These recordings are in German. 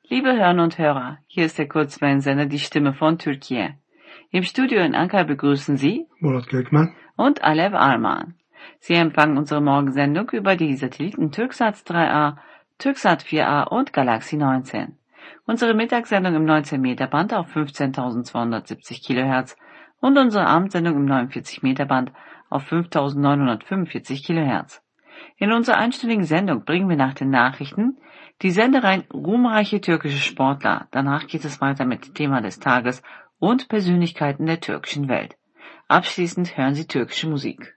Liebe Hörerinnen und Hörer, hier ist der Kurzwellensender Die Stimme von Türkei. Im Studio in Ankara begrüßen Sie Murat Gökmen und Alev Arman. Sie empfangen unsere Morgensendung über die Satelliten Türksat 3A, Türksat 4A und Galaxy 19. Unsere Mittagssendung im 19-Meter-Band auf 15.270 kHz und unsere Abendsendung im 49-Meter-Band auf 5.945 kHz. In unserer einstündigen Sendung bringen wir nach den Nachrichten die Sendereihen Ruhmreiche türkische Sportler. Danach geht es weiter mit dem Thema des Tages und Persönlichkeiten der türkischen Welt. Abschließend hören Sie türkische Musik.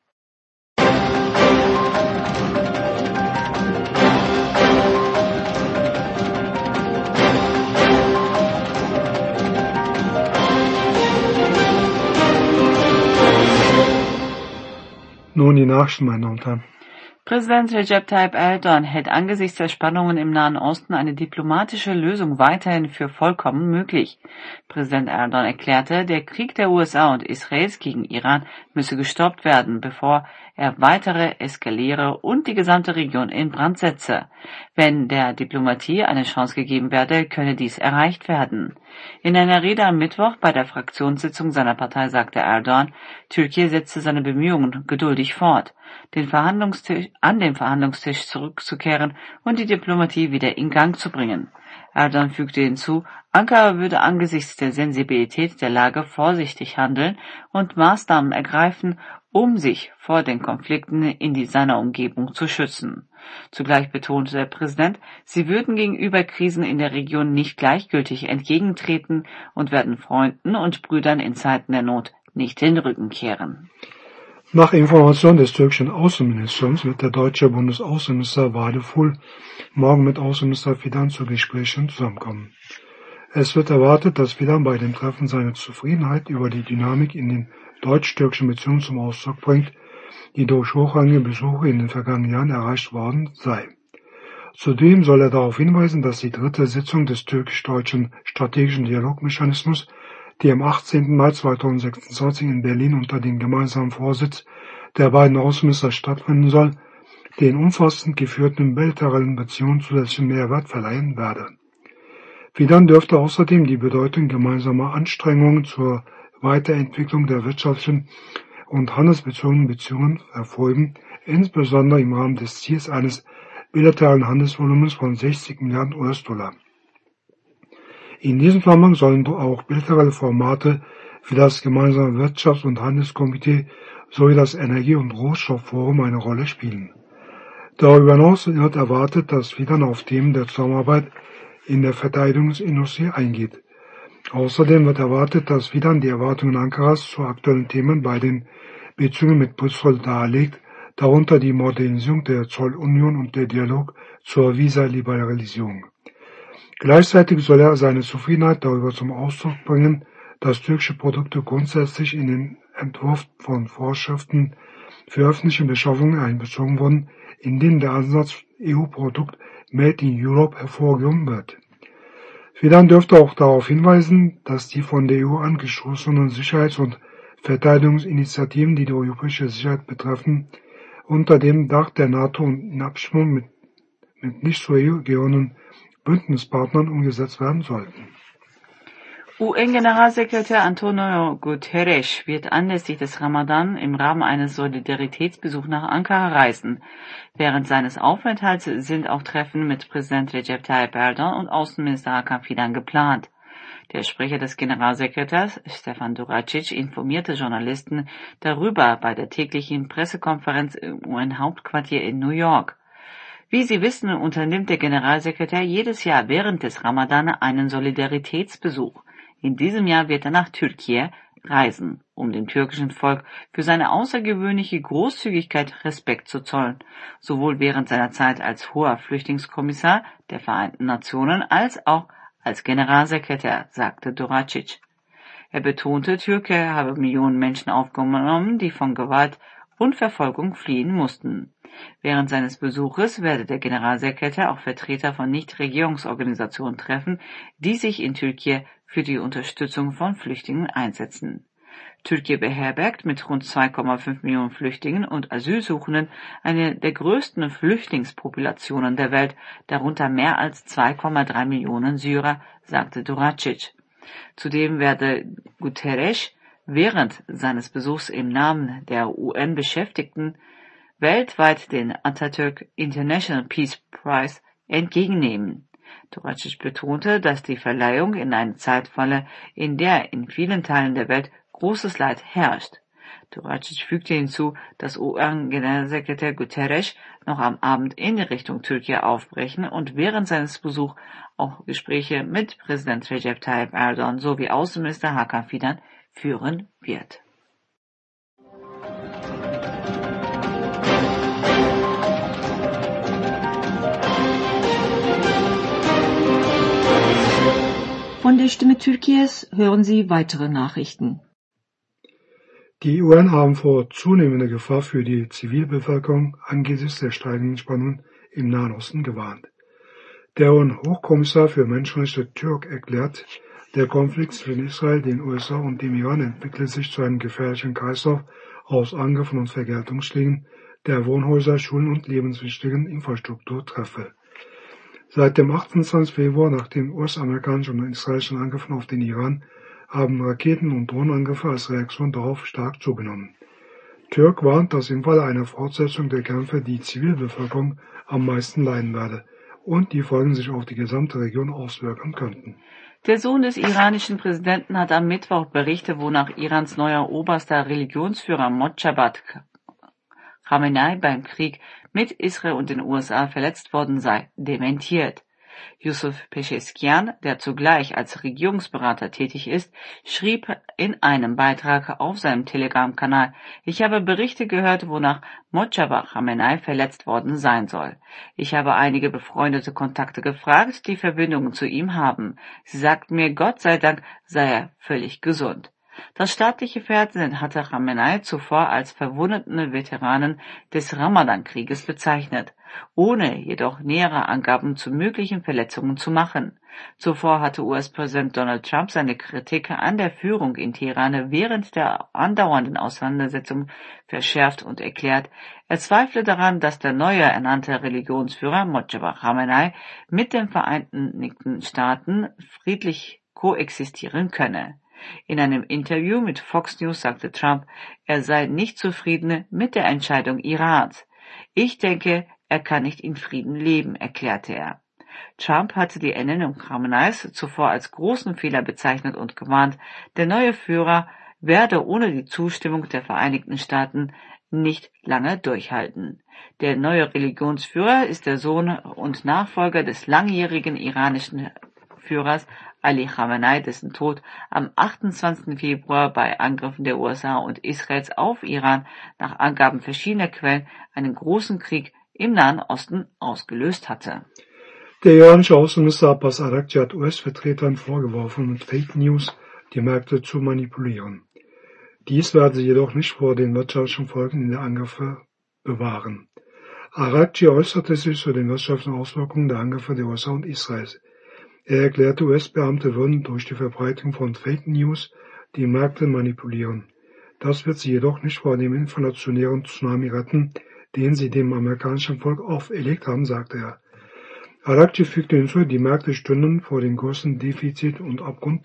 Nun die Nachrichten, meine Damen und Herren. Präsident Recep Tayyip Erdogan hält angesichts der Spannungen im Nahen Osten eine diplomatische Lösung weiterhin für vollkommen möglich. Präsident Erdogan erklärte, der Krieg der USA und Israels gegen Iran müsse gestoppt werden, bevor er weitere eskaliere und die gesamte Region in Brand setze. Wenn der Diplomatie eine Chance gegeben werde, könne dies erreicht werden. In einer Rede am Mittwoch bei der Fraktionssitzung seiner Partei sagte Erdogan, Türkei setze seine Bemühungen geduldig fort, an den Verhandlungstisch zurückzukehren und die Diplomatie wieder in Gang zu bringen. Erdogan fügte hinzu, Ankara würde angesichts der Sensibilität der Lage vorsichtig handeln und Maßnahmen ergreifen, um sich vor den Konflikten in seiner Umgebung zu schützen. Zugleich betonte der Präsident, sie würden gegenüber Krisen in der Region nicht gleichgültig entgegentreten und werden Freunden und Brüdern in Zeiten der Not nicht den Rücken kehren. Nach Information des türkischen Außenministeriums wird der deutsche Bundesaußenminister Vadeful morgen mit Außenminister Fidan zu Gesprächen zusammenkommen. Es wird erwartet, dass Fidan bei dem Treffen seine Zufriedenheit über die Dynamik in den deutsch-türkischen Beziehungen zum Ausdruck bringt, die durch hochrangige Besuche in den vergangenen Jahren erreicht worden sei. Zudem soll er darauf hinweisen, dass die dritte Sitzung des türkisch-deutschen strategischen Dialogmechanismus, die am 18. Mai 2026 in Berlin unter dem gemeinsamen Vorsitz der beiden Außenminister stattfinden soll, den umfassend geführten bilateralen Beziehungen zusätzlichen Mehrwert verleihen werde. Fidan dürfte außerdem die Bedeutung gemeinsamer Anstrengungen zur Weiterentwicklung der wirtschaftlichen und handelsbezogenen Beziehungen hervorheben, insbesondere im Rahmen des Ziels eines bilateralen Handelsvolumens von 60 Milliarden US-Dollar. In diesem Zusammenhang sollen auch bilaterale Formate wie das gemeinsame Wirtschafts- und Handelskomitee sowie das Energie- und Rohstoffforum eine Rolle spielen. Darüber hinaus wird erwartet, dass Fidan auf Themen der Zusammenarbeit in der Verteidigungsindustrie eingeht. Außerdem wird erwartet, dass Fidan die Erwartungen Ankaras zu aktuellen Themen bei den Beziehungen mit Brüssel darlegt, darunter die Modernisierung der Zollunion und der Dialog zur Visa-Liberalisierung. Gleichzeitig soll er seine Zufriedenheit darüber zum Ausdruck bringen, dass türkische Produkte grundsätzlich in den Entwurf von Vorschriften für öffentliche Beschaffungen einbezogen wurden, in denen der Ansatz EU-Produkt Made in Europe hervorgehoben wird. Fidan dürfte auch darauf hinweisen, dass die von der EU angestoßenen Sicherheits- und Verteidigungsinitiativen, die europäische Sicherheit betreffen, unter dem Dach der NATO und in Abstimmung mit nicht zur EU gehörenden Bündnispartnern umgesetzt werden sollten. UN-Generalsekretär Antonio Guterres wird anlässlich des Ramadan im Rahmen eines Solidaritätsbesuchs nach Ankara reisen. Während seines Aufenthalts sind auch Treffen mit Präsident Recep Tayyip Erdogan und Außenminister Hakan Fidan geplant. Der Sprecher des Generalsekretärs, Stefan Duracic, informierte Journalisten darüber bei der täglichen Pressekonferenz im UN-Hauptquartier in New York. Wie Sie wissen, unternimmt der Generalsekretär jedes Jahr während des Ramadan einen Solidaritätsbesuch. In diesem Jahr wird er nach Türkei reisen, um dem türkischen Volk für seine außergewöhnliche Großzügigkeit Respekt zu zollen, sowohl während seiner Zeit als hoher Flüchtlingskommissar der Vereinten Nationen als auch als Generalsekretär, sagte Duracic. Er betonte, Türkei habe Millionen Menschen aufgenommen, die von Gewalt und Verfolgung fliehen mussten. Während seines Besuches werde der Generalsekretär auch Vertreter von Nichtregierungsorganisationen treffen, die sich in Türkei für die Unterstützung von Flüchtlingen einsetzen. Türkei beherbergt mit rund 2,5 Millionen Flüchtlingen und Asylsuchenden eine der größten Flüchtlingspopulationen der Welt, darunter mehr als 2,3 Millionen Syrer, sagte Duracic. Zudem werde Guterres während seines Besuchs im Namen der UN-Beschäftigten weltweit den Atatürk International Peace Prize entgegennehmen. Duracic betonte, dass die Verleihung in eine Zeit falle, in der in vielen Teilen der Welt großes Leid herrscht. Duracic fügte hinzu, dass UN-Generalsekretär Guterres noch am Abend in Richtung Türkei aufbrechen und während seines Besuchs auch Gespräche mit Präsident Recep Tayyip Erdogan sowie Außenminister Hakan Fidan führen wird. Von der Stimme Türkies hören Sie weitere Nachrichten. Die UN haben vor zunehmender Gefahr für die Zivilbevölkerung angesichts der steigenden Spannungen im Nahen Osten gewarnt. Der UN-Hochkommissar für Menschenrechte Türk erklärt, der Konflikt zwischen Israel, den USA und dem Iran entwickelt sich zu einem gefährlichen Kreislauf aus Angriffen und Vergeltungsschlägen, der Wohnhäuser, Schulen und lebenswichtigen Infrastruktur treffe. Seit dem 28. Februar, nach den US-amerikanischen und israelischen Angriffen auf den Iran, haben Raketen- und Drohnenangriffe als Reaktion darauf stark zugenommen. Türk warnt, dass im Falle einer Fortsetzung der Kämpfe die Zivilbevölkerung am meisten leiden werde und die Folgen sich auf die gesamte Region auswirken könnten. Der Sohn des iranischen Präsidenten hat am Mittwoch Berichte, wonach Irans neuer oberster Religionsführer Mojtaba Khamenei beim Krieg mit Israel und den USA verletzt worden sei, dementiert. Yusuf Pezeskian, der zugleich als Regierungsberater tätig ist, schrieb in einem Beitrag auf seinem Telegram-Kanal: Ich habe Berichte gehört, wonach Mojtaba Khamenei verletzt worden sein soll. Ich habe einige befreundete Kontakte gefragt, die Verbindungen zu ihm haben. Sie sagten mir, Gott sei Dank sei er völlig gesund. Das staatliche Fernsehen hatte Khamenei zuvor als verwundeten Veteranen des Ramadan-Krieges bezeichnet, ohne jedoch nähere Angaben zu möglichen Verletzungen zu machen. Zuvor hatte US-Präsident Donald Trump seine Kritik an der Führung in Teheran während der andauernden Auseinandersetzung verschärft und erklärt, er zweifle daran, dass der neue ernannte Religionsführer Mojtaba Khamenei mit den Vereinigten Staaten friedlich koexistieren könne. In einem Interview mit Fox News sagte Trump, er sei nicht zufrieden mit der Entscheidung Irans. Ich denke, er kann nicht in Frieden leben, erklärte er. Trump hatte die Ernennung Khameneis zuvor als großen Fehler bezeichnet und gewarnt, der neue Führer werde ohne die Zustimmung der Vereinigten Staaten nicht lange durchhalten. Der neue Religionsführer ist der Sohn und Nachfolger des langjährigen iranischen Führers Ali Khamenei, dessen Tod am 28. Februar bei Angriffen der USA und Israels auf Iran nach Angaben verschiedener Quellen einen großen Krieg im Nahen Osten ausgelöst hatte. Der iranische Außenminister Abbas Araghchi hat US-Vertretern vorgeworfen, mit Fake News die Märkte zu manipulieren. Dies werde sie jedoch nicht vor den wirtschaftlichen Folgen der Angriffe bewahren. Araghchi äußerte sich zu den wirtschaftlichen Auswirkungen der Angriffe der USA und Israels. Er erklärte, US-Beamte würden durch die Verbreitung von Fake News die Märkte manipulieren. Das wird sie jedoch nicht vor dem inflationären Tsunami retten, den sie dem amerikanischen Volk auferlegt haben, sagte er. Araghchi fügte hinzu, die Märkte stünden vor dem größten Defizit und Abgrund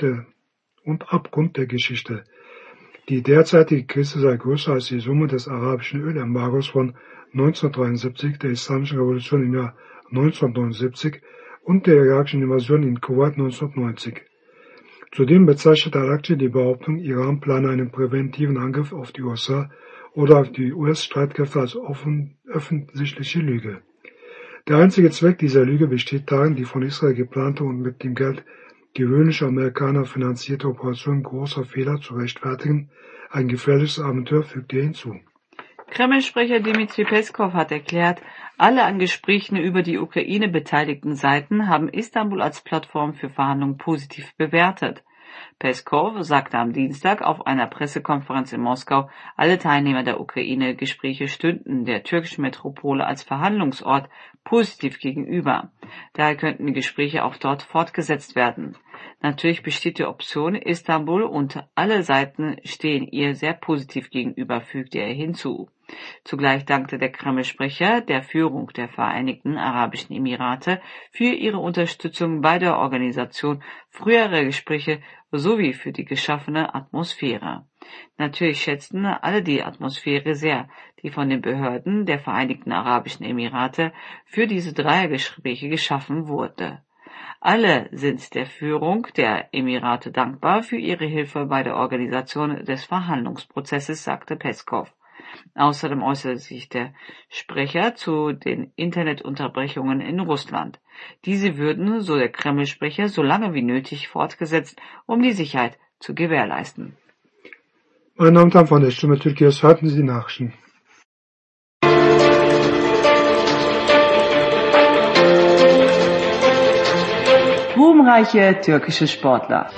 der Geschichte. Die derzeitige Krise sei größer als die Summe des arabischen Ölembargos von 1973, der Islamischen Revolution im Jahr 1979 und der irakischen Invasion in Kuwait 1990. Zudem bezeichnete Araghchi die Behauptung, Iran plane einen präventiven Angriff auf die USA oder auf die US-Streitkräfte als offensichtliche Lüge. Der einzige Zweck dieser Lüge besteht darin, die von Israel geplante und mit dem Geld gewöhnlicher Amerikaner finanzierte Operation großer Fehler zu rechtfertigen. Ein gefährliches Abenteuer, fügte er hinzu. Kreml-Sprecher Dmitri Peskov hat erklärt, alle an Gesprächen über die Ukraine beteiligten Seiten haben Istanbul als Plattform für Verhandlungen positiv bewertet. Peskov sagte am Dienstag auf einer Pressekonferenz in Moskau, alle Teilnehmer der Ukraine-Gespräche stünden der türkischen Metropole als Verhandlungsort positiv gegenüber. Daher könnten die Gespräche auch dort fortgesetzt werden. Natürlich besteht die Option Istanbul und alle Seiten stehen ihr sehr positiv gegenüber, fügte er hinzu. Zugleich dankte der Kreml-Sprecher der Führung der Vereinigten Arabischen Emirate für ihre Unterstützung bei der Organisation früherer Gespräche sowie für die geschaffene Atmosphäre. Natürlich schätzten alle die Atmosphäre sehr, die von den Behörden der Vereinigten Arabischen Emirate für diese Dreiergespräche geschaffen wurde. Alle sind der Führung der Emirate dankbar für ihre Hilfe bei der Organisation des Verhandlungsprozesses, sagte Peskov. Außerdem äußerte sich der Sprecher zu den Internetunterbrechungen in Russland. Diese würden, so der Kreml-Sprecher, so lange wie nötig fortgesetzt, um die Sicherheit zu gewährleisten. Meine Damen und Herren, von der Stimme Türkiye's hörten Sie die Nachrichten. Ruhmreiche türkische Sportler.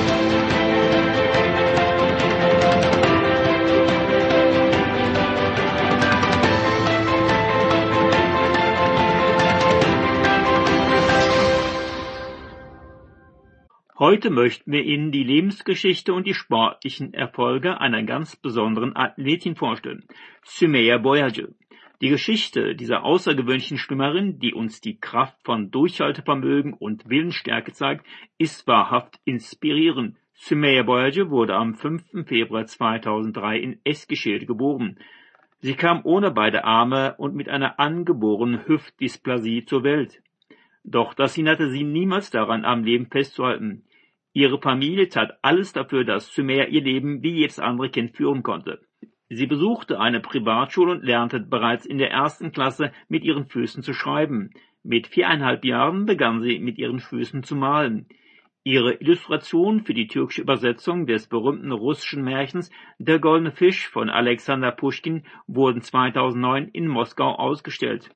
Heute möchten wir Ihnen die Lebensgeschichte und die sportlichen Erfolge einer ganz besonderen Athletin vorstellen, Sümeyye Boyacı. Die Geschichte dieser außergewöhnlichen Schwimmerin, die uns die Kraft von Durchhaltevermögen und Willensstärke zeigt, ist wahrhaft inspirierend. Sümeyye Boyacı wurde am 5. Februar 2003 in Eskişehir geboren. Sie kam ohne beide Arme und mit einer angeborenen Hüftdysplasie zur Welt. Doch das hinderte sie niemals daran, am Leben festzuhalten. Ihre Familie tat alles dafür, dass Sümeyye ihr Leben wie jedes andere Kind führen konnte. Sie besuchte eine Privatschule und lernte bereits in der 1. Klasse mit ihren Füßen zu schreiben. Mit 4,5 Jahren begann sie mit ihren Füßen zu malen. Ihre Illustrationen für die türkische Übersetzung des berühmten russischen Märchens Der goldene Fisch von Alexander Puschkin wurden 2009 in Moskau ausgestellt.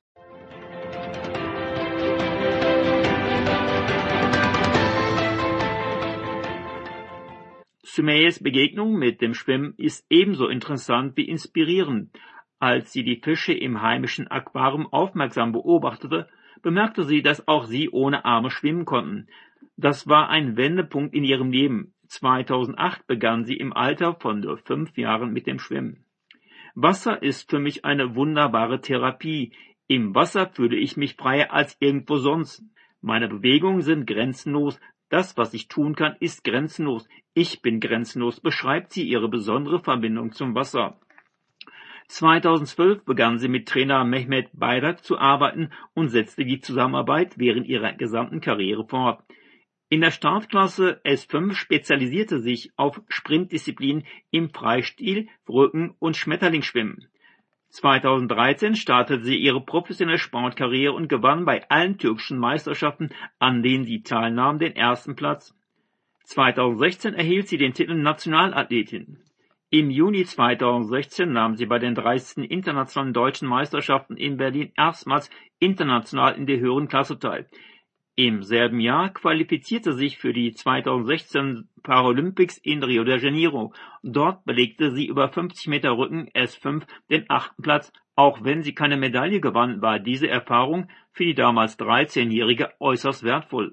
Sümeyyes Begegnung mit dem Schwimmen ist ebenso interessant wie inspirierend. Als sie die Fische im heimischen Aquarium aufmerksam beobachtete, bemerkte sie, dass auch sie ohne Arme schwimmen konnten. Das war ein Wendepunkt in ihrem Leben. 2008 begann sie im Alter von nur 5 Jahren mit dem Schwimmen. Wasser ist für mich eine wunderbare Therapie. Im Wasser fühle ich mich freier als irgendwo sonst. Meine Bewegungen sind grenzenlos. Das, was ich tun kann, ist grenzenlos. Ich bin grenzenlos, beschreibt sie ihre besondere Verbindung zum Wasser. 2012 begann sie mit Trainer Mehmet Bayrak zu arbeiten und setzte die Zusammenarbeit während ihrer gesamten Karriere fort. In der Startklasse S5 spezialisierte sich auf Sprintdisziplinen im Freistil, Rücken- und Schmetterlingsschwimmen. 2013 startete sie ihre professionelle Sportkarriere und gewann bei allen türkischen Meisterschaften, an denen sie teilnahm, den 1. Platz. 2016 erhielt sie den Titel Nationalathletin. Im Juni 2016 nahm sie bei den 30. Internationalen Deutschen Meisterschaften in Berlin erstmals international in der höheren Klasse teil. Im selben Jahr qualifizierte sich für die 2016 Paralympics in Rio de Janeiro. Dort belegte sie über 50 Meter Rücken S5 den 8. Platz. Auch wenn sie keine Medaille gewann, war diese Erfahrung für die damals 13-Jährige äußerst wertvoll.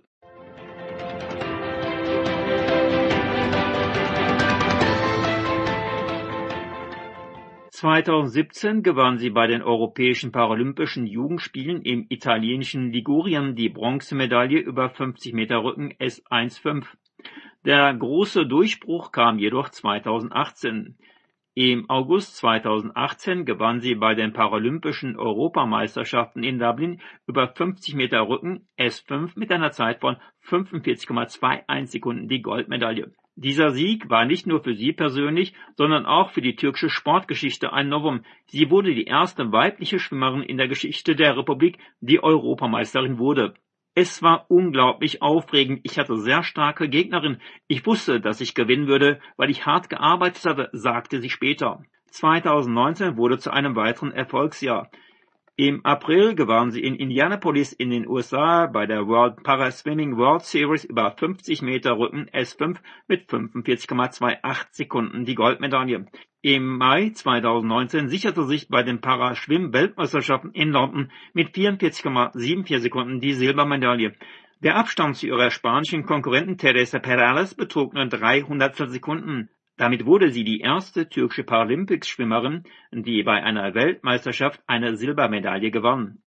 (2017) gewann sie bei den Europäischen Paralympischen Jugendspielen im italienischen Ligurien die Bronzemedaille über 50 Meter Rücken S1,5. Der große Durchbruch kam jedoch 2018. Im August 2018 gewann sie bei den Paralympischen Europameisterschaften in Dublin über 50 Meter Rücken S5 mit einer Zeit von 45,21 Sekunden die Goldmedaille. Dieser Sieg war nicht nur für sie persönlich, sondern auch für die türkische Sportgeschichte ein Novum. Sie wurde die erste weibliche Schwimmerin in der Geschichte der Republik, die Europameisterin wurde. Es war unglaublich aufregend. Ich hatte sehr starke Gegnerinnen. Ich wusste, dass ich gewinnen würde, weil ich hart gearbeitet hatte, sagte sie später. 2019 wurde zu einem weiteren Erfolgsjahr. Im April gewann sie in Indianapolis in den USA bei der World Paraswimming World Series über 50 Meter Rücken S5 mit 45,28 Sekunden die Goldmedaille. Im Mai 2019 sicherte sich bei den Paraschwimm-Weltmeisterschaften in London mit 44,74 Sekunden die Silbermedaille. Der Abstand zu ihrer spanischen Konkurrentin Teresa Perales betrug nur 300 Sekunden. Damit wurde sie die erste türkische Paralympics-Schwimmerin, die bei einer Weltmeisterschaft eine Silbermedaille gewann.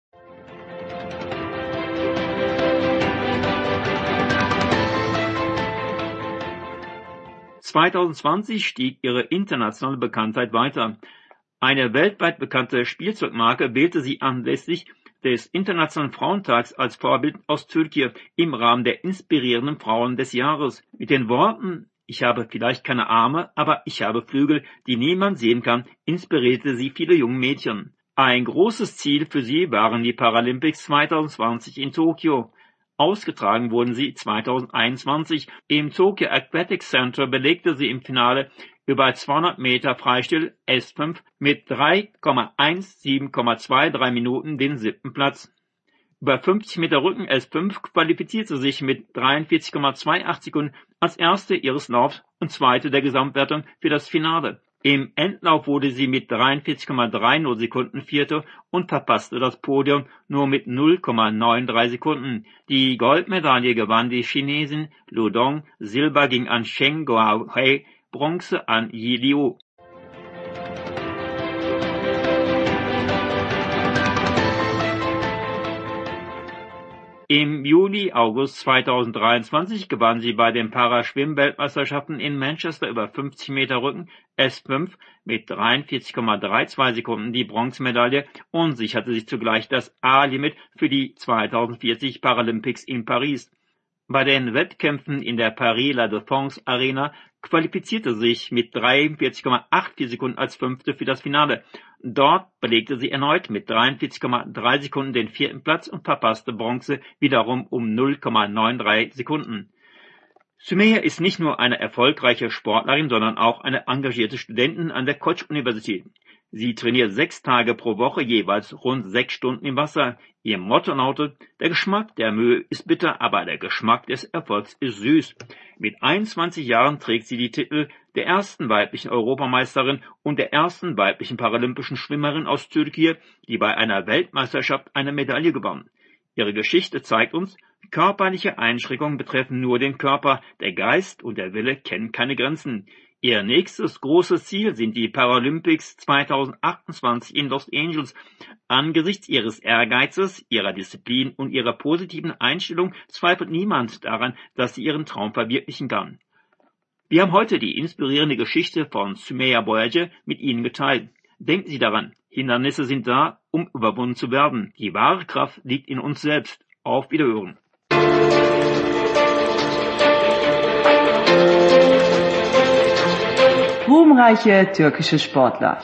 (2020) stieg ihre internationale Bekanntheit weiter. Eine weltweit bekannte Spielzeugmarke wählte sie anlässlich des Internationalen Frauentags als Vorbild aus Türkei im Rahmen der inspirierenden Frauen des Jahres. Mit den Worten „Ich habe vielleicht keine Arme, aber ich habe Flügel, die niemand sehen kann“, inspirierte sie viele junge Mädchen. Ein großes Ziel für sie waren die Paralympics 2020 in Tokio. Ausgetragen wurden sie 2021. Im Tokyo Aquatic Center belegte sie im Finale über 200 Meter Freistil S5 mit 3,17,23 Minuten den 7. Platz. Über 50 Meter Rücken S5 qualifizierte sich mit 43,28 Sekunden als erste ihres Laufs und zweite der Gesamtwertung für das Finale. Im Endlauf wurde sie mit 43,30 Sekunden Vierte und verpasste das Podium nur mit 0,93 Sekunden. Die Goldmedaille gewann die Chinesin Lu Dong, Silber ging an Cheng Guohei, Bronze an Yi Liu. Im Juli/August 2023 gewann sie bei den Paraschwimm-Weltmeisterschaften in Manchester über 50 Meter Rücken S5 mit 43,32 Sekunden die Bronzemedaille und sicherte sich zugleich das A-Limit für die 2040 Paralympics in Paris. Bei den Wettkämpfen in der Paris-La Défense Arena qualifizierte sich mit 43,84 Sekunden als Fünfte für das Finale. Dort belegte sie erneut mit 43,3 Sekunden den 4. Platz und verpasste Bronze wiederum um 0,93 Sekunden. Sumaya ist nicht nur eine erfolgreiche Sportlerin, sondern auch eine engagierte Studentin an der Koç-Universität. Sie trainiert 6 Tage pro Woche, jeweils rund 6 Stunden im Wasser. Ihr Motto lautet: Der Geschmack der Mühe ist bitter, aber der Geschmack des Erfolgs ist süß. Mit 21 Jahren trägt sie die Titel der ersten weiblichen Europameisterin und der ersten weiblichen paralympischen Schwimmerin aus Türkei, die bei einer Weltmeisterschaft eine Medaille gewann. Ihre Geschichte zeigt uns, körperliche Einschränkungen betreffen nur den Körper, der Geist und der Wille kennen keine Grenzen. Ihr nächstes großes Ziel sind die Paralympics 2028 in Los Angeles. Angesichts ihres Ehrgeizes, ihrer Disziplin und ihrer positiven Einstellung zweifelt niemand daran, dass sie ihren Traum verwirklichen kann. Wir haben heute die inspirierende Geschichte von Sumaya Boyaji mit Ihnen geteilt. Denken Sie daran, Hindernisse sind da, um überwunden zu werden. Die wahre Kraft liegt in uns selbst. Auf Wiederhören. Ruhmreiche türkische Sportler.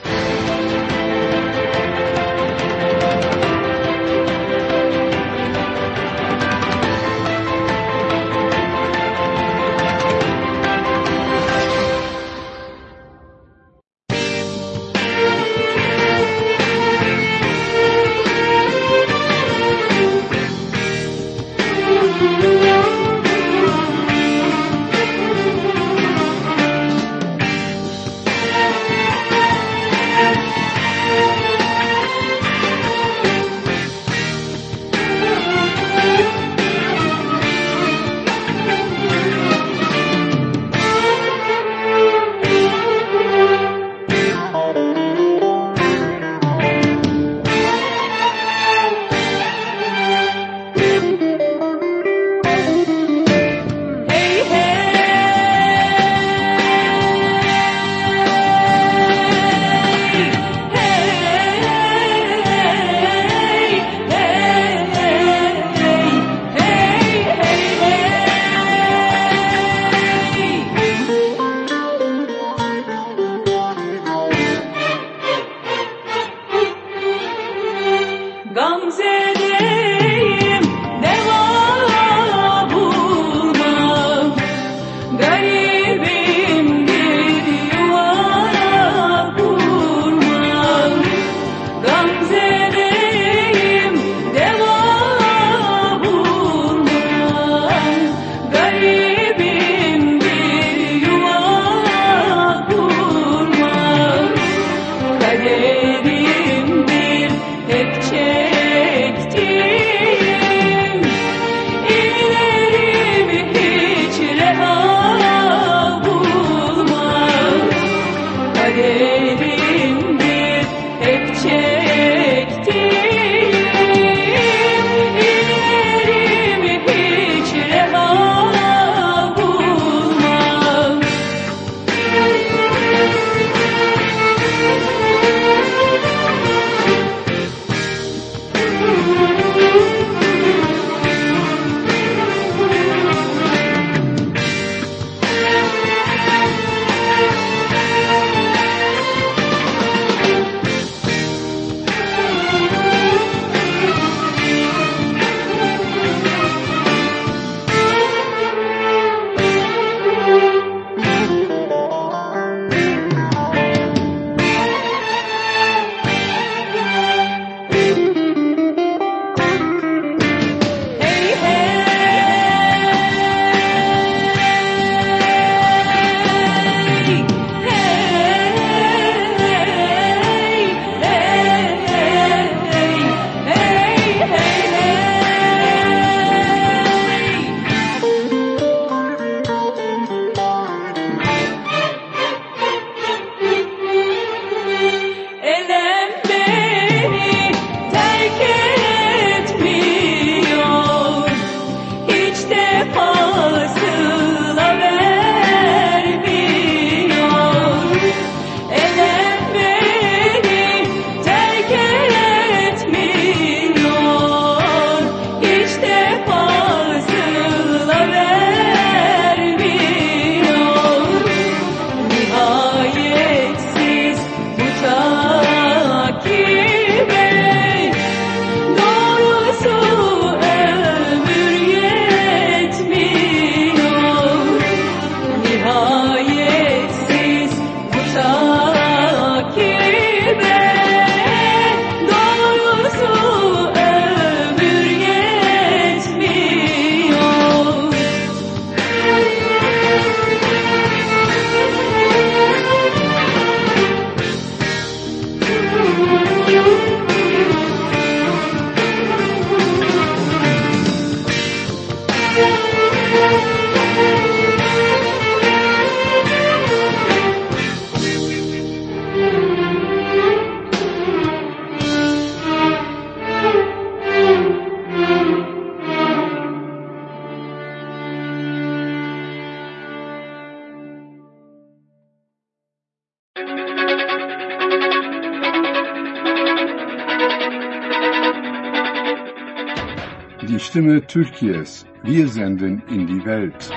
Die Stimme Türkiye's. Wir senden in die Welt.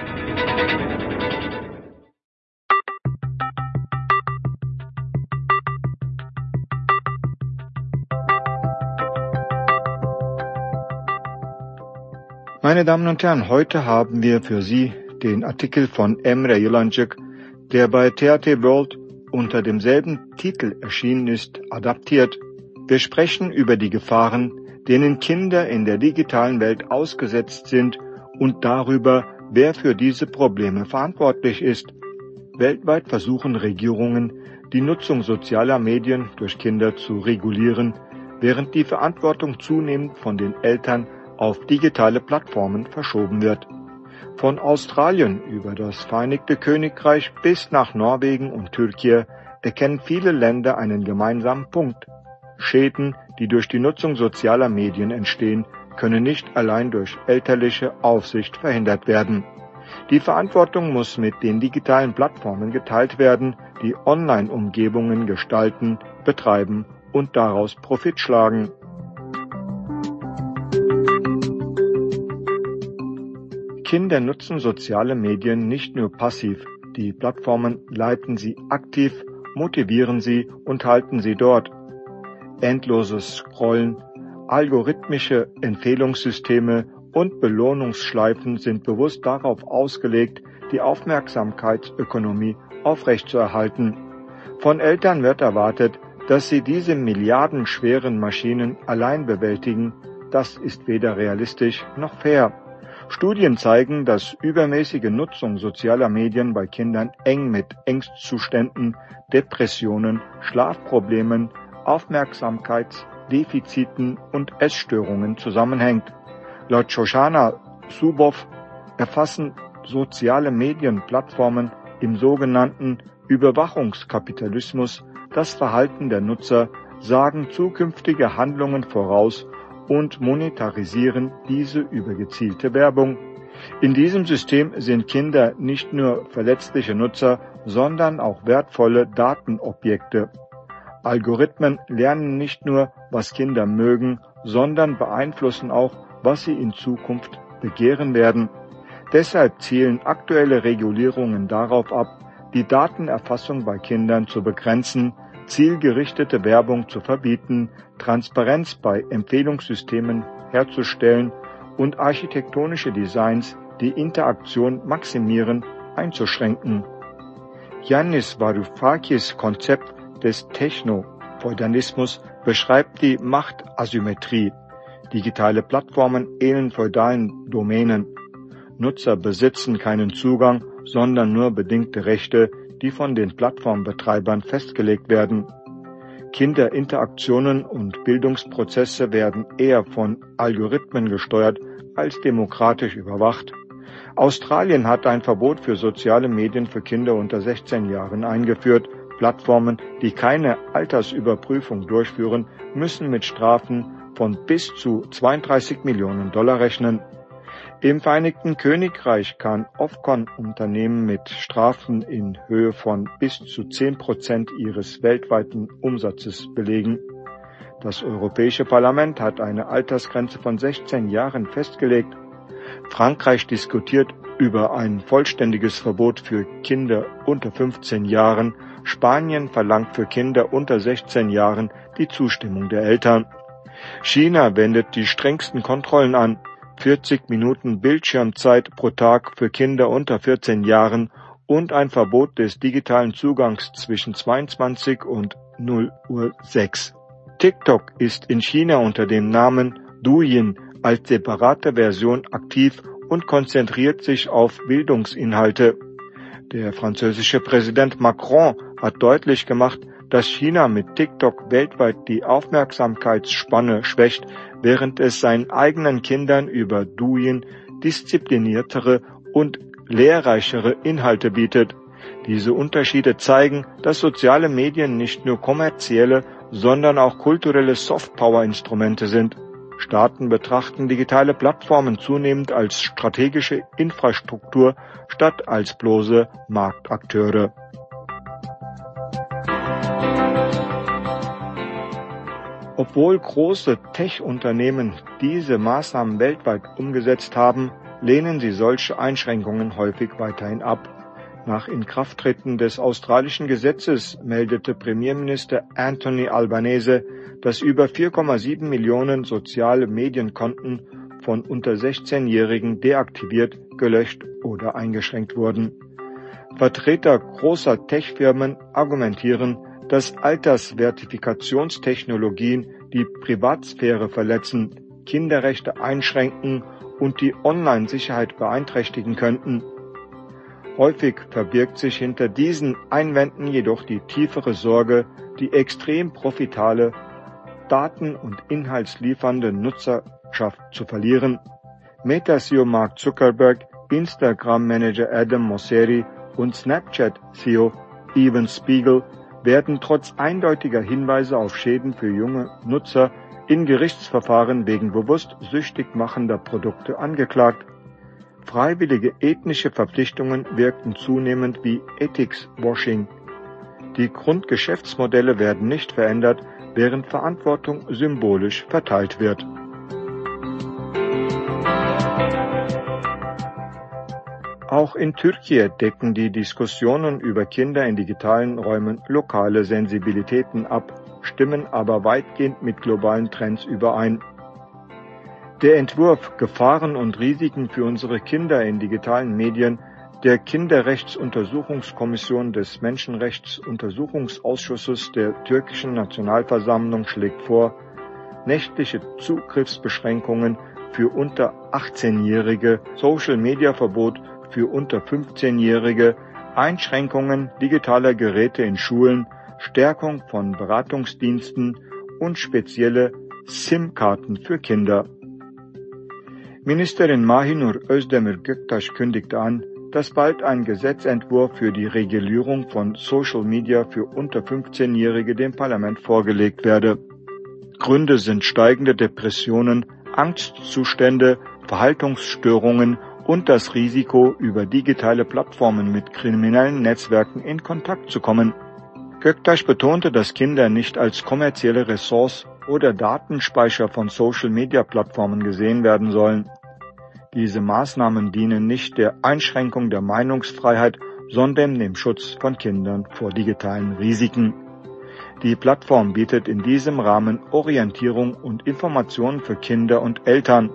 Meine Damen und Herren, heute haben wir für Sie den Artikel von Emre Yılancık, der bei TRT World unter demselben Titel erschienen ist, adaptiert. Wir sprechen über die Gefahren, denen Kinder in der digitalen Welt ausgesetzt sind und darüber, wer für diese Probleme verantwortlich ist. Weltweit versuchen Regierungen, die Nutzung sozialer Medien durch Kinder zu regulieren, während die Verantwortung zunehmend von den Eltern auf digitale Plattformen verschoben wird. Von Australien über das Vereinigte Königreich bis nach Norwegen und Türkei erkennen viele Länder einen gemeinsamen Punkt. Schäden, die durch die Nutzung sozialer Medien entstehen, können nicht allein durch elterliche Aufsicht verhindert werden. Die Verantwortung muss mit den digitalen Plattformen geteilt werden, die Online-Umgebungen gestalten, betreiben und daraus Profit schlagen. Kinder nutzen soziale Medien nicht nur passiv. Die Plattformen leiten sie aktiv, motivieren sie und halten sie dort. Endloses Scrollen, algorithmische Empfehlungssysteme und Belohnungsschleifen sind bewusst darauf ausgelegt, die Aufmerksamkeitsökonomie aufrechtzuerhalten. Von Eltern wird erwartet, dass sie diese milliardenschweren Maschinen allein bewältigen. Das ist weder realistisch noch fair. Studien zeigen, dass übermäßige Nutzung sozialer Medien bei Kindern eng mit Angstzuständen, Depressionen, Schlafproblemen, Aufmerksamkeitsdefiziten und Essstörungen zusammenhängt. Laut Shoshana Zuboff erfassen soziale Medienplattformen im sogenannten Überwachungskapitalismus das Verhalten der Nutzer, sagen zukünftige Handlungen voraus und monetarisieren diese über gezielte Werbung. In diesem System sind Kinder nicht nur verletzliche Nutzer, sondern auch wertvolle Datenobjekte. Algorithmen lernen nicht nur, was Kinder mögen, sondern beeinflussen auch, was sie in Zukunft begehren werden. Deshalb zielen aktuelle Regulierungen darauf ab, die Datenerfassung bei Kindern zu begrenzen, zielgerichtete Werbung zu verbieten, Transparenz bei Empfehlungssystemen herzustellen und architektonische Designs, die Interaktion maximieren, einzuschränken. Yannis Varoufakis Konzept des Techno-Feudalismus beschreibt die Machtasymmetrie. Digitale Plattformen ähneln feudalen Domänen. Nutzer besitzen keinen Zugang, sondern nur bedingte Rechte, die von den Plattformbetreibern festgelegt werden. Kinderinteraktionen und Bildungsprozesse werden eher von Algorithmen gesteuert als demokratisch überwacht. Australien hat ein Verbot für soziale Medien für Kinder unter 16 Jahren eingeführt. Plattformen, die keine Altersüberprüfung durchführen, müssen mit Strafen von bis zu 32 Millionen Dollar rechnen. Im Vereinigten Königreich kann Ofcom-Unternehmen mit Strafen in Höhe von bis zu 10% ihres weltweiten Umsatzes belegen. Das Europäische Parlament hat eine Altersgrenze von 16 Jahren festgelegt. Frankreich diskutiert über ein vollständiges Verbot für Kinder unter 15 Jahren. Spanien verlangt für Kinder unter 16 Jahren die Zustimmung der Eltern. China wendet die strengsten Kontrollen an. 40 Minuten Bildschirmzeit pro Tag für Kinder unter 14 Jahren und ein Verbot des digitalen Zugangs zwischen 22 und 0:06 Uhr. TikTok ist in China unter dem Namen Douyin als separate Version aktiv und konzentriert sich auf Bildungsinhalte. Der französische Präsident Macron hat deutlich gemacht, dass China mit TikTok weltweit die Aufmerksamkeitsspanne schwächt, während es seinen eigenen Kindern über Douyin diszipliniertere und lehrreichere Inhalte bietet. Diese Unterschiede zeigen, dass soziale Medien nicht nur kommerzielle, sondern auch kulturelle Softpower-Instrumente sind. Staaten betrachten digitale Plattformen zunehmend als strategische Infrastruktur statt als bloße Marktakteure. Obwohl große Tech-Unternehmen diese Maßnahmen weltweit umgesetzt haben, lehnen sie solche Einschränkungen häufig weiterhin ab. Nach Inkrafttreten des australischen Gesetzes meldete Premierminister Anthony Albanese, dass über 4,7 Millionen soziale Medienkonten von unter 16-Jährigen deaktiviert, gelöscht oder eingeschränkt wurden. Vertreter großer Tech-Firmen argumentieren, dass Altersverifikationstechnologien die Privatsphäre verletzen, Kinderrechte einschränken und die Online-Sicherheit beeinträchtigen könnten. Häufig verbirgt sich hinter diesen Einwänden jedoch die tiefere Sorge, die extrem profitable, daten- und inhaltsliefernde Nutzerschaft zu verlieren. Meta-CEO Mark Zuckerberg, Instagram-Manager Adam Mosseri und Snapchat-CEO Evan Spiegel werden trotz eindeutiger Hinweise auf Schäden für junge Nutzer in Gerichtsverfahren wegen bewusst süchtig machender Produkte angeklagt. Freiwillige ethnische Verpflichtungen wirkten zunehmend wie Ethics-Washing. Die Grundgeschäftsmodelle werden nicht verändert, während Verantwortung symbolisch verteilt wird. Auch in Türkei decken die Diskussionen über Kinder in digitalen Räumen lokale Sensibilitäten ab, stimmen aber weitgehend mit globalen Trends überein. Der Entwurf Gefahren und Risiken für unsere Kinder in digitalen Medien der Kinderrechtsuntersuchungskommission des Menschenrechtsuntersuchungsausschusses der türkischen Nationalversammlung schlägt vor, nächtliche Zugriffsbeschränkungen für unter 18-Jährige, Social-Media-Verbot für unter 15-Jährige, Einschränkungen digitaler Geräte in Schulen, Stärkung von Beratungsdiensten und spezielle SIM-Karten für Kinder. Ministerin Mahinur Özdemir Göktaş kündigte an, dass bald ein Gesetzentwurf für die Regulierung von Social Media für unter 15-Jährige dem Parlament vorgelegt werde. Gründe sind steigende Depressionen, Angstzustände, Verhaltensstörungen und das Risiko, über digitale Plattformen mit kriminellen Netzwerken in Kontakt zu kommen. Göktaş betonte, dass Kinder nicht als kommerzielle Ressource oder Datenspeicher von Social-Media-Plattformen gesehen werden sollen. Diese Maßnahmen dienen nicht der Einschränkung der Meinungsfreiheit, sondern dem Schutz von Kindern vor digitalen Risiken. Die Plattform bietet in diesem Rahmen Orientierung und Informationen für Kinder und Eltern.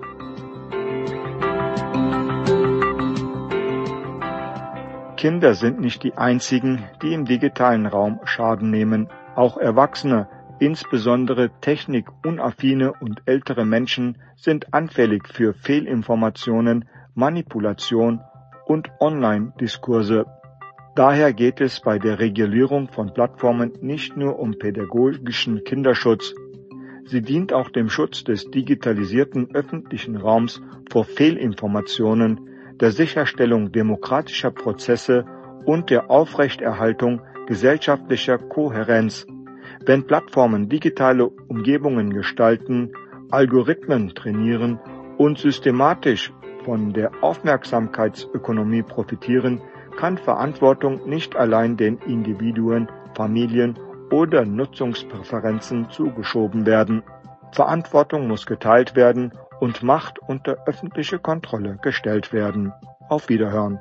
Kinder sind nicht die einzigen, die im digitalen Raum Schaden nehmen. Auch Erwachsene, insbesondere technikunaffine und ältere Menschen, sind anfällig für Fehlinformationen, Manipulation und Online-Diskurse. Daher geht es bei der Regulierung von Plattformen nicht nur um pädagogischen Kinderschutz. Sie dient auch dem Schutz des digitalisierten öffentlichen Raums vor Fehlinformationen, der Sicherstellung demokratischer Prozesse und der Aufrechterhaltung gesellschaftlicher Kohärenz. Wenn Plattformen digitale Umgebungen gestalten, Algorithmen trainieren und systematisch von der Aufmerksamkeitsökonomie profitieren, kann Verantwortung nicht allein den Individuen, Familien oder Nutzungspräferenzen zugeschoben werden. Verantwortung muss geteilt werden und Macht unter öffentliche Kontrolle gestellt werden. Auf Wiederhören.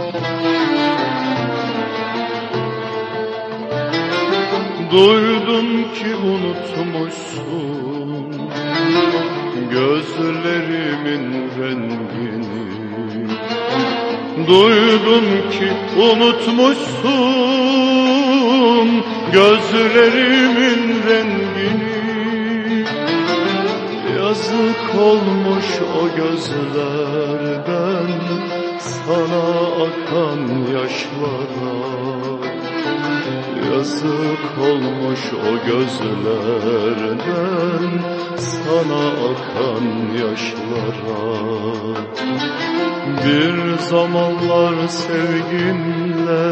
Duydum ki unutmuşsun gözlerimin rengini. Duydum ki unutmuşsun gözlerimin rengini. Yazık olmuş o gözlerden sana akan yaşlara. Yazık olmuş o gözlerden sana akan yaşlara. Bir zamanlar sevginle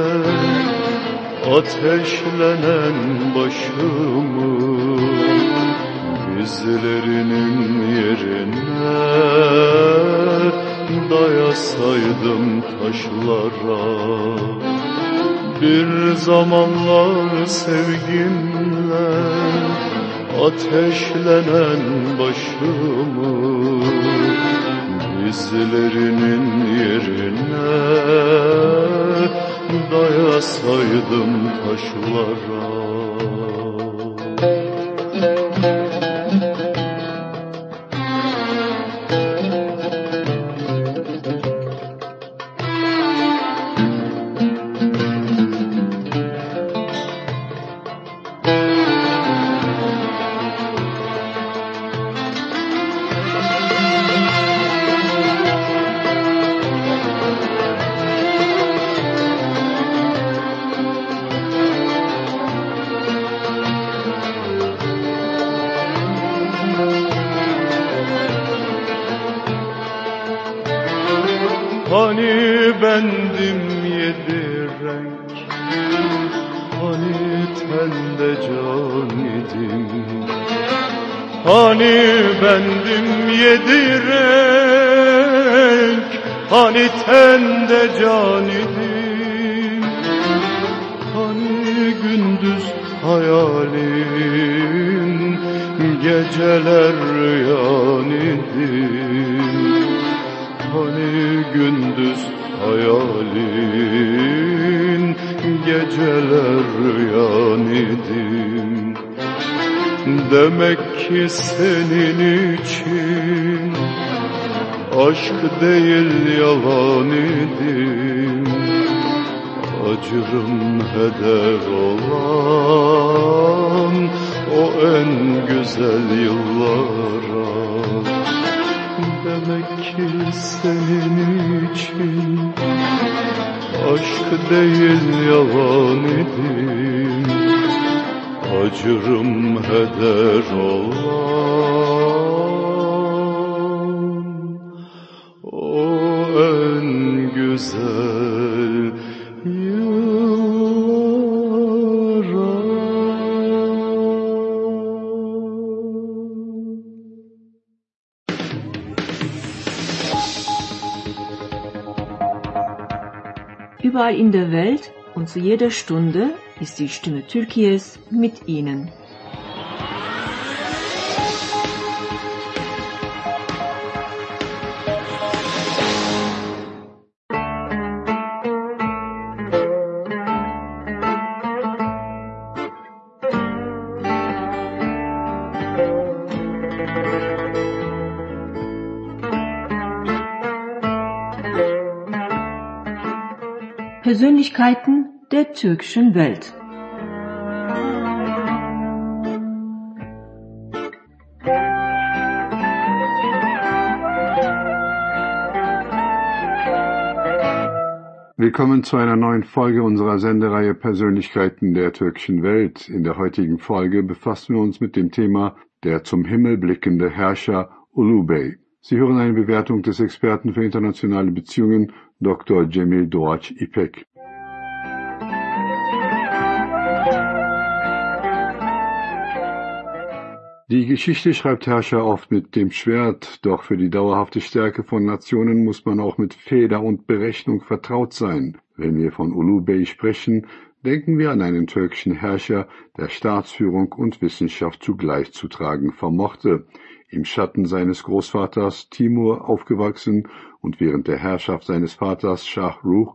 ateşlenen başımı izlerinin yerine dayasaydım taşlara. Bir zamanlar sevginle ateşlenen başımı izlerinin yerine dayasaydım taşlara. Hani bendim yedi renk, hani tende can idim. Hani bendim yedi renk, hani tende can idim. Hani gündüz hayalin, geceler rüyan idim. Hani gündüz hayalin, geceler rüyan idim. Demek ki senin için aşk değil yalan idim. Acırım heder olan o en güzel yıllara. Demek ki senin için aşk değil yalan idim. Acırım heder olan o en güzel yıllara. Überall in der Welt und zu jeder Stunde ist die Stimme Türkiye's mit Ihnen. Persönlichkeiten der türkischen Welt. Willkommen zu einer neuen Folge unserer Sendereihe Persönlichkeiten der türkischen Welt. In der heutigen Folge befassen wir uns mit dem Thema der zum Himmel blickende Herrscher Ulu Bey. Sie hören eine Bewertung des Experten für internationale Beziehungen Dr. Cemil Doğaç İpek. Die Geschichte schreibt Herrscher oft mit dem Schwert, doch für die dauerhafte Stärke von Nationen muss man auch mit Feder und Berechnung vertraut sein. Wenn wir von Ulu Bey sprechen, denken wir an einen türkischen Herrscher, der Staatsführung und Wissenschaft zugleich zu tragen vermochte. Im Schatten seines Großvaters Timur aufgewachsen und während der Herrschaft seines Vaters Schah Rukh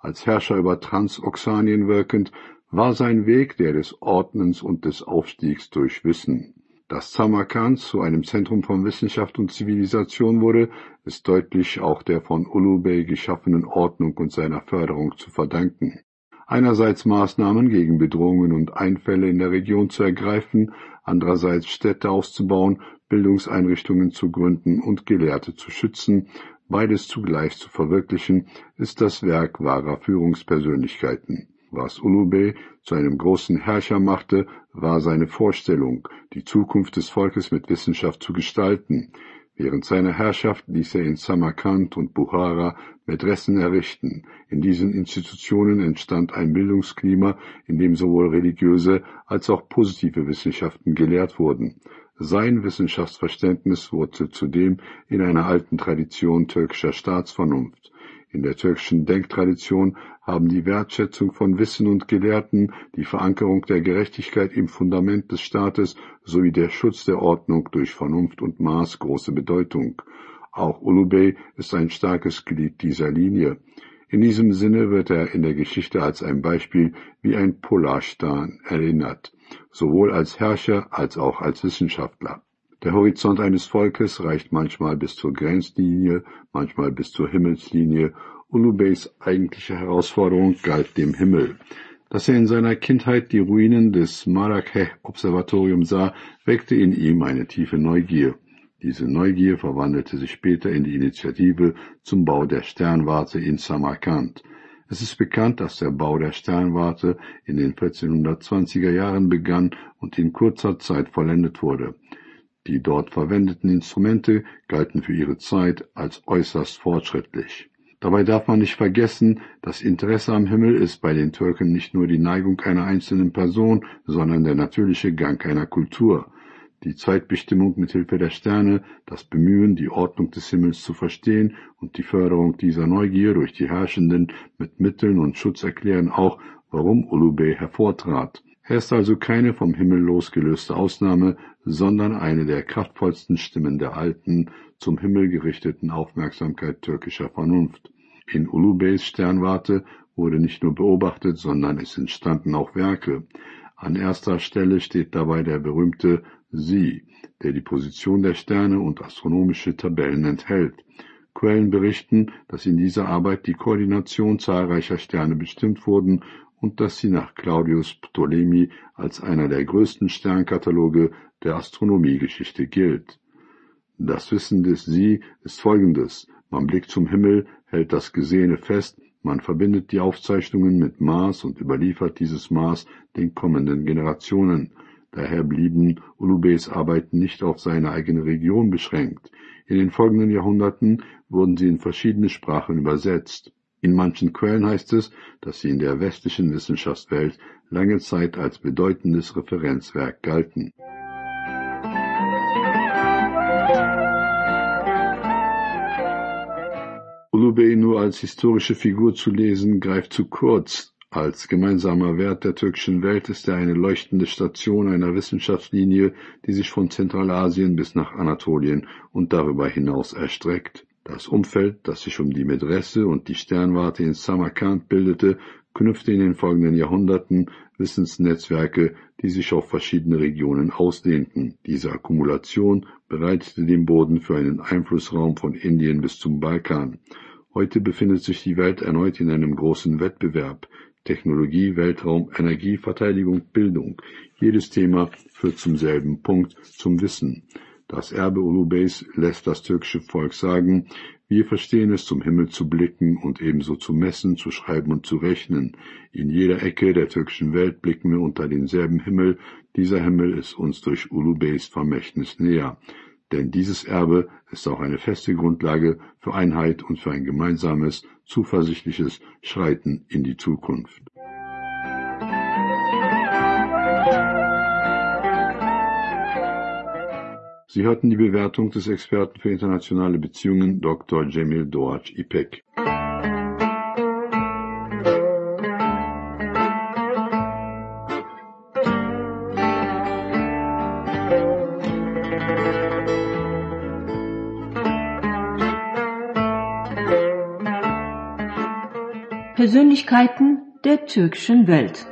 Als Herrscher über Transoxanien wirkend, war sein Weg der des Ordnens und des Aufstiegs durch Wissen. Dass Samarkand zu einem Zentrum von Wissenschaft und Zivilisation wurde, ist deutlich auch der von Ulugh-Bey geschaffenen Ordnung und seiner Förderung zu verdanken. Einerseits Maßnahmen gegen Bedrohungen und Einfälle in der Region zu ergreifen, andererseits Städte auszubauen, Bildungseinrichtungen zu gründen und Gelehrte zu schützen, beides zugleich zu verwirklichen, ist das Werk wahrer Führungspersönlichkeiten. Was Ulugh-Bey zu einem großen Herrscher machte, war seine Vorstellung, die Zukunft des Volkes mit Wissenschaft zu gestalten. Während seiner Herrschaft ließ er in Samarkand und Buchara Medressen errichten. In diesen Institutionen entstand ein Bildungsklima, in dem sowohl religiöse als auch positive Wissenschaften gelehrt wurden. Sein Wissenschaftsverständnis wurzelt zudem in einer alten Tradition türkischer Staatsvernunft. In der türkischen Denktradition haben die Wertschätzung von Wissen und Gelehrten, die Verankerung der Gerechtigkeit im Fundament des Staates sowie der Schutz der Ordnung durch Vernunft und Maß große Bedeutung. Auch Ulugh-Bey ist ein starkes Glied dieser Linie. In diesem Sinne wird er in der Geschichte als ein Beispiel wie ein Polarstern erinnert, sowohl als Herrscher als auch als Wissenschaftler. Der Horizont eines Volkes reicht manchmal bis zur Grenzlinie, manchmal bis zur Himmelslinie. Ulugh-Beys eigentliche Herausforderung galt dem Himmel. Dass er in seiner Kindheit die Ruinen des Marrakech-Observatorium sah, weckte in ihm eine tiefe Neugier. Diese Neugier verwandelte sich später in die Initiative zum Bau der Sternwarte in Samarkand. Es ist bekannt, dass der Bau der Sternwarte in den 1420er Jahren begann und in kurzer Zeit vollendet wurde. Die dort verwendeten Instrumente galten für ihre Zeit als äußerst fortschrittlich. Dabei darf man nicht vergessen, das Interesse am Himmel ist bei den Türken nicht nur die Neigung einer einzelnen Person, sondern der natürliche Gang einer Kultur. Die Zeitbestimmung mit Hilfe der Sterne, das Bemühen, die Ordnung des Himmels zu verstehen und die Förderung dieser Neugier durch die Herrschenden mit Mitteln und Schutz erklären auch, warum Ulugh-Bey hervortrat. Er ist also keine vom Himmel losgelöste Ausnahme, sondern eine der kraftvollsten Stimmen der alten, zum Himmel gerichteten Aufmerksamkeit türkischer Vernunft. In Ulugh-Beys Sternwarte wurde nicht nur beobachtet, sondern es entstanden auch Werke. An erster Stelle steht dabei der berühmte Sie, der die Position der Sterne und astronomische Tabellen enthält. Quellen berichten, dass in dieser Arbeit die Koordination zahlreicher Sterne bestimmt wurden und dass sie nach Claudius Ptolemy als einer der größten Sternkataloge der Astronomiegeschichte gilt. Das Wissen des Sie ist folgendes: Man blickt zum Himmel, hält das Gesehene fest, man verbindet die Aufzeichnungen mit Maß und überliefert dieses Maß den kommenden Generationen. Daher blieben Ulugh-Beys Arbeiten nicht auf seine eigene Region beschränkt. In den folgenden Jahrhunderten wurden sie in verschiedene Sprachen übersetzt. In manchen Quellen heißt es, dass sie in der westlichen Wissenschaftswelt lange Zeit als bedeutendes Referenzwerk galten. Ulugh-Bey nur als historische Figur zu lesen, greift zu kurz. Als gemeinsamer Wert der türkischen Welt ist er eine leuchtende Station einer Wissenschaftslinie, die sich von Zentralasien bis nach Anatolien und darüber hinaus erstreckt. Das Umfeld, das sich um die Medresse und die Sternwarte in Samarkand bildete, knüpfte in den folgenden Jahrhunderten Wissensnetzwerke, die sich auf verschiedene Regionen ausdehnten. Diese Akkumulation bereitete den Boden für einen Einflussraum von Indien bis zum Balkan. Heute befindet sich die Welt erneut in einem großen Wettbewerb. Technologie, Weltraum, Energie, Verteidigung, Bildung. Jedes Thema führt zum selben Punkt, zum Wissen. Das Erbe Ulugh-Beys lässt das türkische Volk sagen: Wir verstehen es, zum Himmel zu blicken und ebenso zu messen, zu schreiben und zu rechnen. In jeder Ecke der türkischen Welt blicken wir unter denselben Himmel. Dieser Himmel ist uns durch Ulugh-Beys Vermächtnis näher. Denn dieses Erbe ist auch eine feste Grundlage für Einheit und für ein gemeinsames, zuversichtliches Schreiten in die Zukunft. Sie hörten die Bewertung des Experten für internationale Beziehungen Dr. Cemil Doğaç İpek. Persönlichkeiten der türkischen Welt.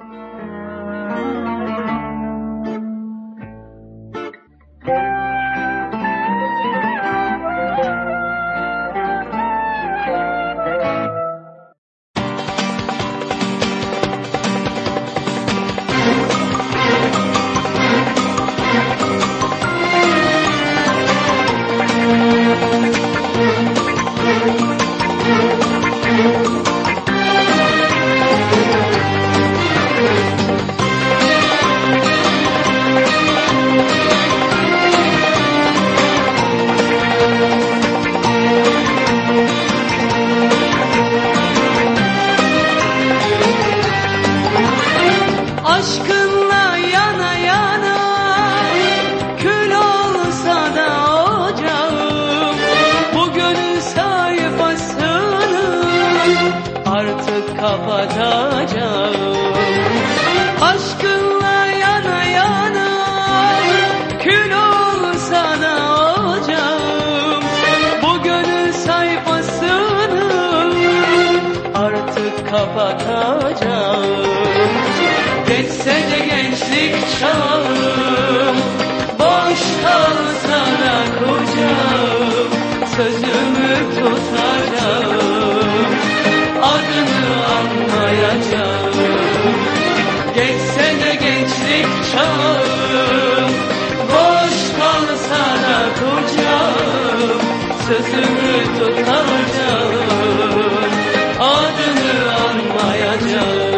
Geçse de gençlik çağım, boş kalsa da kocam, sözümü tutacağım, adını anmayacağım. Geçse de gençlik çağım, boş kalsa da kocam, sözümü tutacağım, adını anmayacağım.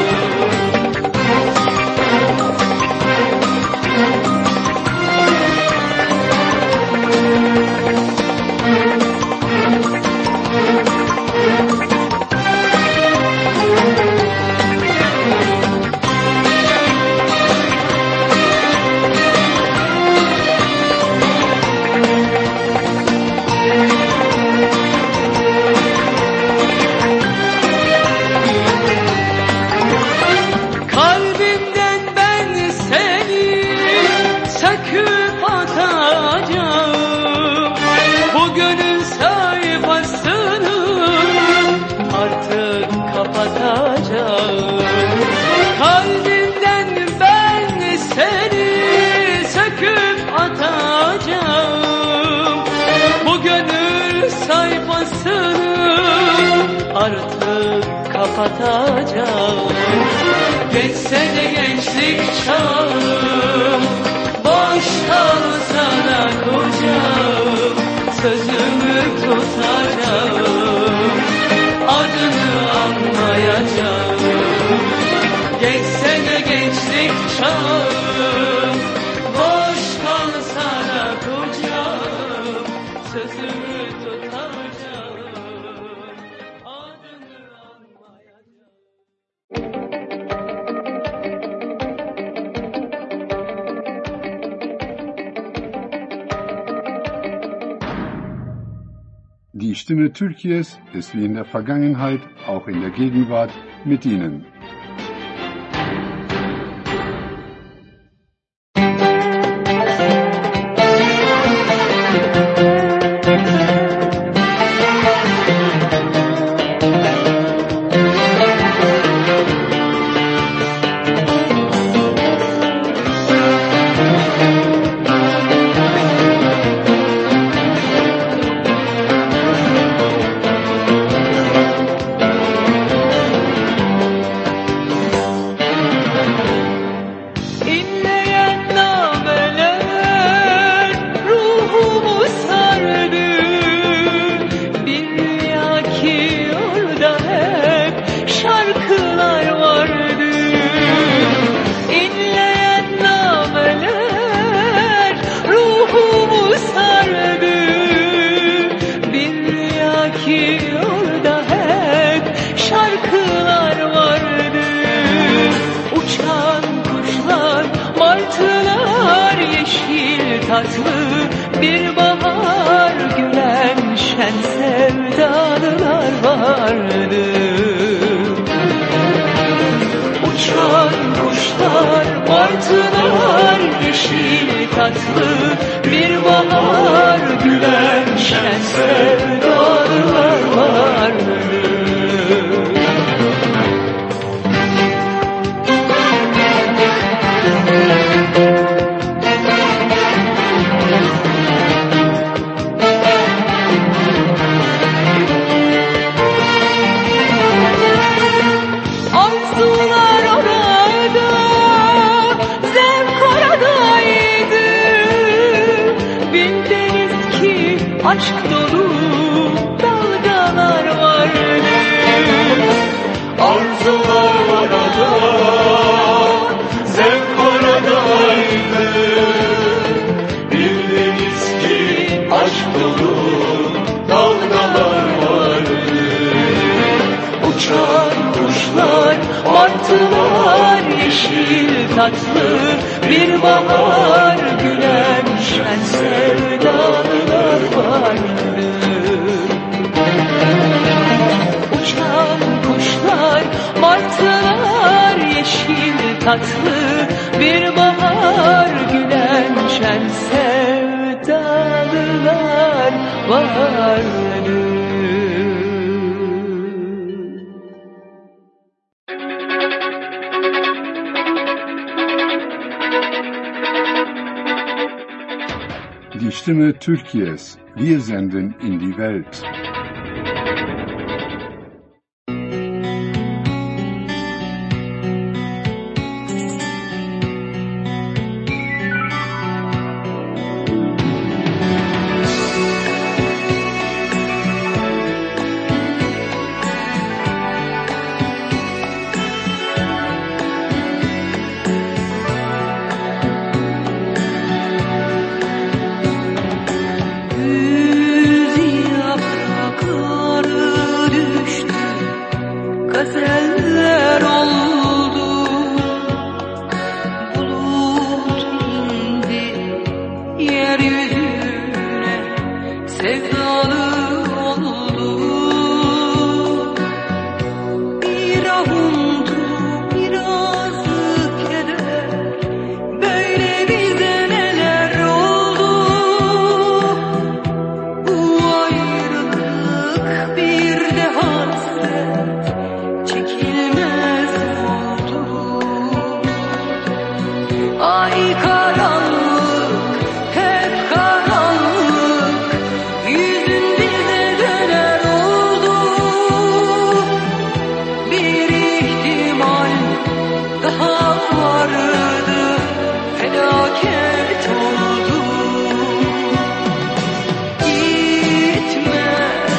Artık kapatacağım. Geçse de gençlik çağım, boş kalsa da kocam, sözümü tutacağım, adını anmayacağım. Geçse de gençlik çağım, boş kalsa da kocam, sözümü tutacağım. Die Stimme Türkiye's ist wie in der Vergangenheit auch in der Gegenwart mit Ihnen. Tatlı bir bahar, gülen şen sevdalılar vardı. Uçan kuşlar, martılar, yeşil tatlı bir bahar, gülen şen sevdalılar vardı. Arzular orada, zevk oradaydı. Bildiniz ki aşk dolu dalgalar vardı. Arzular orada, zevk oradaydı. Bildiniz ki aşk dolu dalgalar vardı. Uçan kuşlar, martılar, yeşil tatlı bir bahar, gülen şen sevdalılar vardı. Uçan kuşlar, martılar, yeşil tatlı bir bahar, gülen şen sevdalılar vardı. Die Stimme Türkiye's. Wir senden in die Welt. Gazeller oldu, bulut indi yeryüzüne, sevdalı oldu. Bir avuntu, biraz keder, böyle bize neler oldu. Bu ayrılık bir de hasret, çekilmez oldu. Ay karanlık, hep karanlık, yüzün bize döner oldu. Bir ihtimal daha vardı, felaket oldu. Gitme,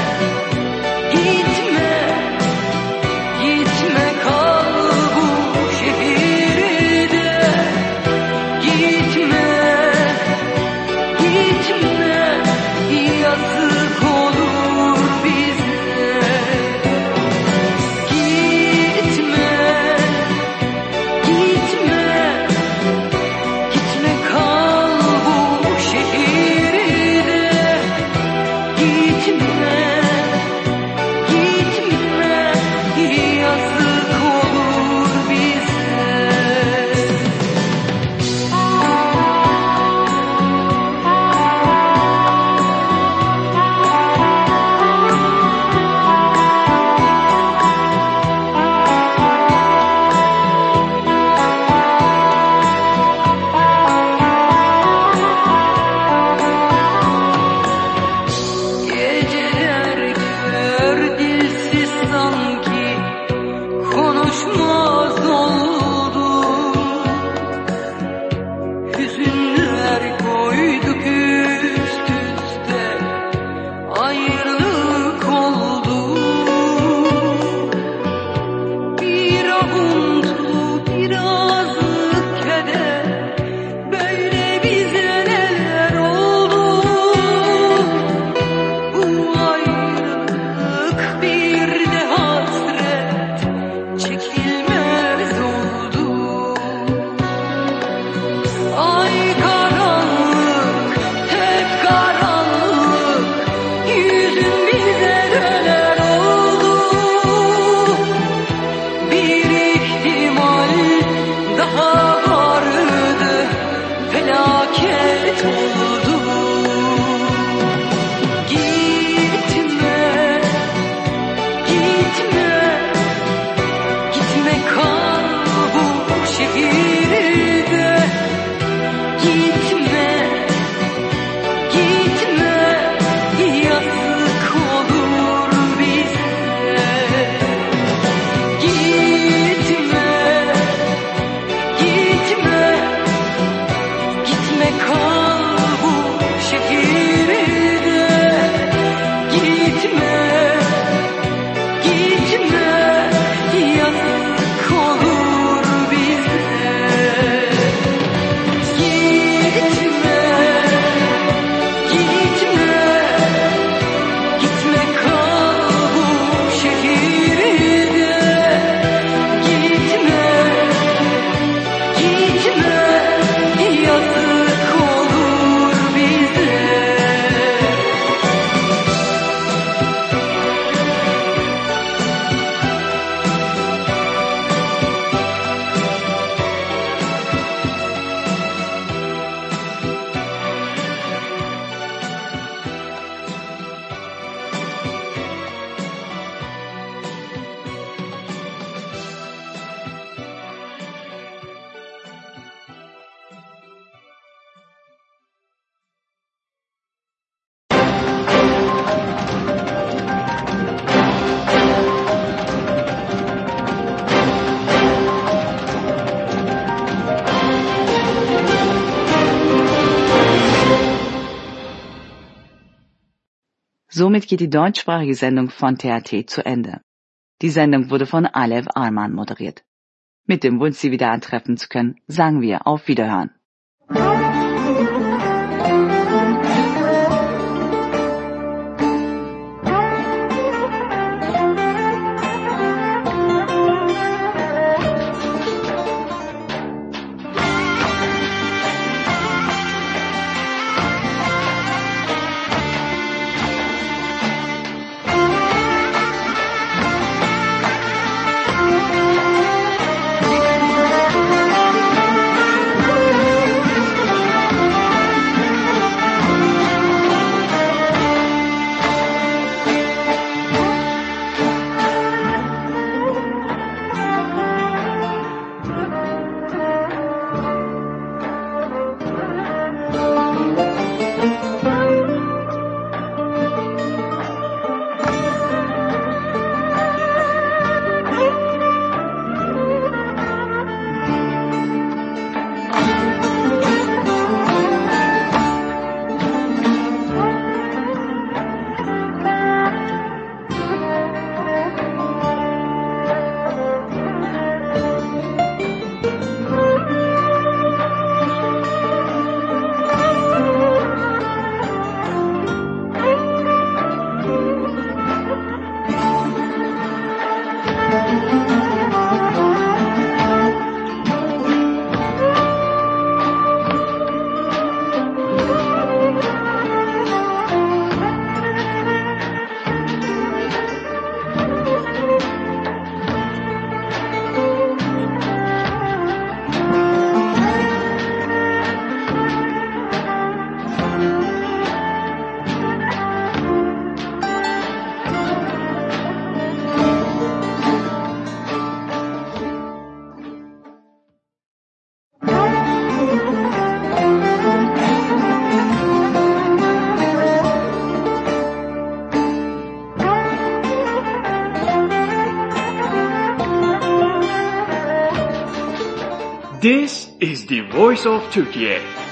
gitme, gitme kal bu şehirde. Gitme, gitme, yazık olur bize. Gitme, gitme, gitme kal bu şehirde. Gitme, gitme, yazık olur bize. Geceler gör dilsiz sanki, konuşmaz oldu. Hüzünler koyduk üst üste, ayrılık oldu. Bir avuntu, biraz keder, böyle bize neler oldu. Bu ayrılık bir de hasret, çekilmez oldu. Ay karanlık, hep karanlık, yüzün bize döner oldu. Bir ihtimal Somit geht die deutschsprachige Sendung von TRT zu Ende. Die Sendung wurde von Alev Arman moderiert. Mit dem Wunsch, Sie wieder antreffen zu können, sagen wir auf Wiederhören. This is the voice of Turkey.